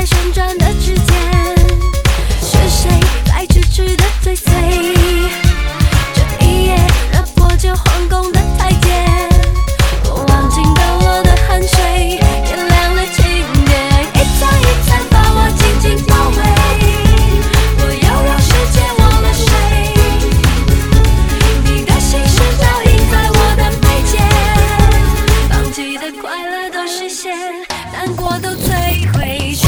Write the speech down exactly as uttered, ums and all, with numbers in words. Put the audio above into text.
旋转的指尖，是谁在痴痴的追随？这一夜惹破这皇宫的台阶，我忘情的我的汗水，点亮了情节，一层一层把我紧紧包围。我要让世界忘了谁，你的心事倒映在我的眉间，放弃的快乐都实现，难过都摧毁。